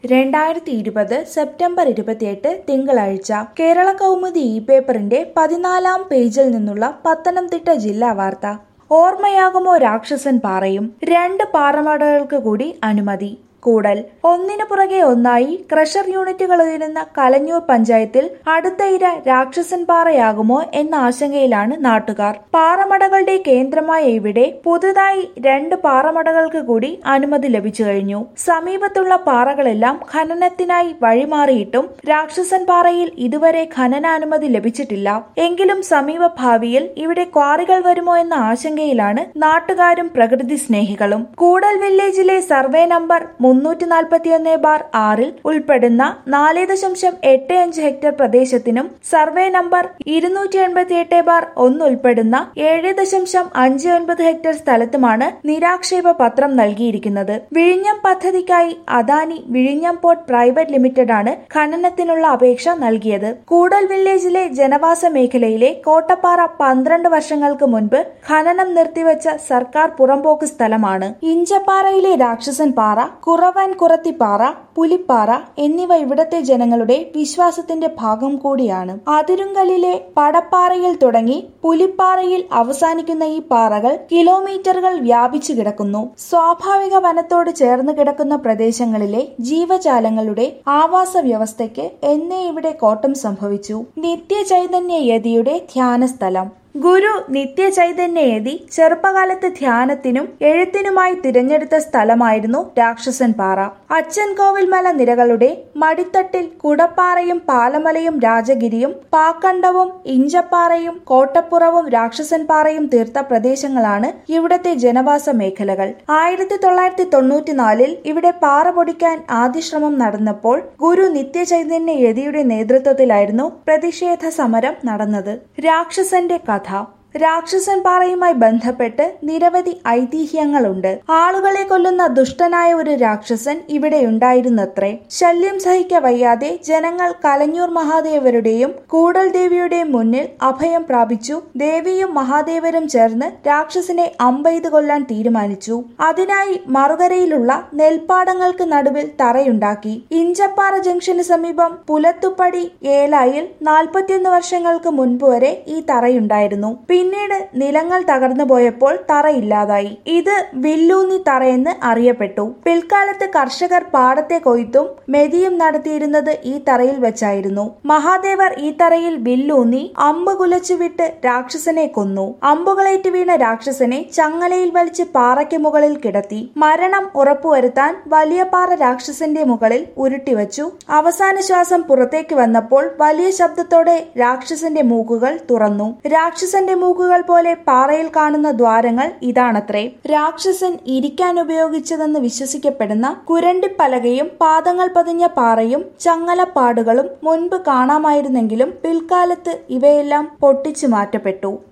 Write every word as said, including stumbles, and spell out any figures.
രണ്ടായിരത്തി ഇരുപത് സെപ്റ്റംബർ ഇരുപത്തിയെട്ട് തിങ്കളാഴ്ച കേരള കൗമുദി ഇ പേപ്പറിന്റെ പതിനാലാം പേജിൽ നിന്നുള്ള പത്തനംതിട്ട ജില്ലാ വാർത്ത. ഓർമ്മയാകുമോ രാക്ഷസൻ പാറയും? രണ്ട് പാറമടകൾക്ക് കൂടി അനുമതി. കൂടൽ. ഒന്നിനു പുറകെ ഒന്നായി ക്രഷർ യൂണിറ്റുകൾ ഉയരുന്ന കലഞ്ഞൂർ പഞ്ചായത്തിൽ അടുത്ത ഇര രാക്ഷസൻ പാറയാകുമോ എന്ന ആശങ്കയിലാണ് നാട്ടുകാർ. പാറമടകളുടെ കേന്ദ്രമായ ഇവിടെ പുതുതായി രണ്ട് പാറമടകൾക്ക് കൂടി അനുമതി ലഭിച്ചു കഴിഞ്ഞു. സമീപത്തുള്ള പാറകളെല്ലാം ഖനനത്തിനായി വഴിമാറിയിട്ടും രാക്ഷസൻ പാറയിൽ ഇതുവരെ ഖനനാനുമതി ലഭിച്ചിട്ടില്ല. എങ്കിലും സമീപ ഭാവിയിൽ ഇവിടെ ക്വാറികൾ വരുമോ എന്ന ആശങ്കയിലാണ് നാട്ടുകാരും പ്രകൃതി സ്നേഹികളും. കൂടൽ വില്ലേജിലെ സർവേ നമ്പർ മുന്നൂറ്റി നാൽപ്പത്തിയൊന്ന് ബാർ ആറിൽ ഉൾപ്പെടുന്ന നാല് ദശാംശം എട്ട് അഞ്ച് ഹെക്ടർ പ്രദേശത്തിനും സർവേ നമ്പർ ഇരുന്നൂറ്റി എൺപത്തി എട്ട് ബാർ ഒന്ന് ഉൾപ്പെടുന്ന ഏഴ് ദശാംശം അഞ്ച് ഒൻപത് ഹെക്ടർ സ്ഥലത്തുമാണ് നിരാക്ഷേപ പത്രം നൽകിയിരിക്കുന്നത്. വിഴിഞ്ഞം പദ്ധതിക്കായി അദാനി വിഴിഞ്ഞം പോർട്ട് പ്രൈവറ്റ് ലിമിറ്റഡ് ആണ് ഖനനത്തിനുള്ള അപേക്ഷ നൽകിയത്. കൂടൽ വില്ലേജിലെ ജനവാസ മേഖലയിലെ കോട്ടപ്പാറ പന്ത്രണ്ട് വർഷങ്ങൾക്ക് മുൻപ് ഖനനം നിർത്തിവെച്ച സർക്കാർ പുറമ്പോക്ക് സ്ഥലമാണ്. ഇഞ്ചപ്പാറയിലെ രാക്ഷസൻ പാറ, കുറവൻ കുറത്തിപ്പാറ, പുലിപ്പാറ എന്നിവ ഇവിടത്തെ ജനങ്ങളുടെ വിശ്വാസത്തിന്റെ ഭാഗം കൂടിയാണ്. അതിരുങ്കലിലെ പടപ്പാറയിൽ തുടങ്ങി പുലിപ്പാറയിൽ അവസാനിക്കുന്ന ഈ പാറകൾ കിലോമീറ്ററുകൾ വ്യാപിച്ചു കിടക്കുന്നു. സ്വാഭാവിക വനത്തോട് ചേർന്ന് കിടക്കുന്ന പ്രദേശങ്ങളിലെ ജീവജാലങ്ങളുടെ ആവാസ വ്യവസ്ഥയ്ക്ക് എന്നേ ഇവിടെ കോട്ടം സംഭവിച്ചു. നിത്യചൈതന്യ യതിയുടെ ധ്യാനസ്ഥലം. ഗുരു നിത്യചൈതന്യയതി ചെറുപ്പകാലത്ത് ധ്യാനത്തിനും എഴുത്തിനുമായി തിരഞ്ഞെടുത്ത സ്ഥലമായിരുന്നു രാക്ഷസൻ പാറ. അച്ചൻ കോവിൽമല നിരകളുടെ മടിത്തട്ടിൽ കുടപ്പാറയും പാലമലയും രാജഗിരിയും പാക്കണ്ടവും ഇഞ്ചപ്പാറയും കോട്ടപ്പുറവും രാക്ഷസൻ പാറയും തീർത്ത പ്രദേശങ്ങളാണ് ഇവിടത്തെ ജനവാസ മേഖലകൾ. ആയിരത്തി തൊള്ളായിരത്തി തൊണ്ണൂറ്റിനാലിൽ ഇവിടെ പാറ പൊടിക്കാൻ ആദ്യ ശ്രമം നടന്നപ്പോൾ ഗുരു നിത്യചൈതന്യ യതിയുടെ നേതൃത്വത്തിലായിരുന്നു പ്രതിഷേധ സമരം നടന്നത്. രാക്ഷസന്റെ കഥ. രാക്ഷസൻ പാറയുമായി ബന്ധപ്പെട്ട് നിരവധി ഐതിഹ്യങ്ങളുണ്ട്. ആളുകളെ കൊല്ലുന്ന ദുഷ്ടനായ ഒരു രാക്ഷസൻ ഇവിടെയുണ്ടായിരുന്നത്രേ. ശല്യം സഹിക്ക വയ്യാതെ ജനങ്ങൾ കലഞ്ഞൂർ മഹാദേവരുടെയും കൂടൽ ദേവിയുടെയും മുന്നിൽ അഭയം പ്രാപിച്ചു. ദേവിയും മഹാദേവരും ചേർന്ന് രാക്ഷസനെ അമ്പെയ്ത് കൊല്ലാൻ തീരുമാനിച്ചു. അതിനായി മറുകരയിലുള്ള നെൽപ്പാടങ്ങൾക്ക് നടുവിൽ തറയുണ്ടാക്കി. ഇഞ്ചപ്പാറ ജംഗ്ഷന് സമീപം പുലത്തുപ്പടി ഏലായിൽ നാൽപ്പത്തിയൊന്ന് വർഷങ്ങൾക്ക് മുൻപ് വരെ ഈ തറയുണ്ടായിരുന്നു. പിന്നീട് നിലങ്ങൾ തകർന്നു പോയപ്പോൾ തറയില്ലാതായി. ഇത് വില്ലൂന്നി തറയെന്ന് അറിയപ്പെട്ടു. പിൽക്കാലത്ത് കർഷകർ പാടത്തെ കൊയ്ത്തും മെതിയും നടത്തിയിരുന്നത് ഈ തറയിൽ വെച്ചായിരുന്നു. മഹാദേവർ ഈ തറയിൽ വില്ലൂന്നി അമ്പ് കുലച്ചുവിട്ട് രാക്ഷസനെ കൊന്നു. അമ്പുകളേറ്റ് വീണ രാക്ഷസനെ ചങ്ങലയിൽ വലിച്ച് പാറയ്ക്ക് മുകളിൽ കിടത്തി. മരണം ഉറപ്പുവരുത്താൻ വലിയ പാറ രാക്ഷസന്റെ മുകളിൽ ഉരുട്ടിവച്ചു. അവസാന ശ്വാസം പുറത്തേക്ക് വന്നപ്പോൾ വലിയ ശബ്ദത്തോടെ രാക്ഷസന്റെ മൂക്കുകൾ തുറന്നു. രാക്ഷസന്റെ മൂക്കുകൾ പോലെ പാറയിൽ കാണുന്ന ദ്വാരങ്ങൾ ഇതാണത്രേ. രാക്ഷസൻ ഇരിക്കാൻ ഉപയോഗിച്ചതെന്ന് വിശ്വസിക്കപ്പെടുന്ന കുരണ്ടിപ്പലകയും പാദങ്ങൾ പതിഞ്ഞ പാറയും ചങ്ങലപ്പാടുകളും മുൻപ് കാണാമായിരുന്നെങ്കിലും പിൽക്കാലത്ത് ഇവയെല്ലാം പൊട്ടിച്ചു മാറ്റപ്പെട്ടു.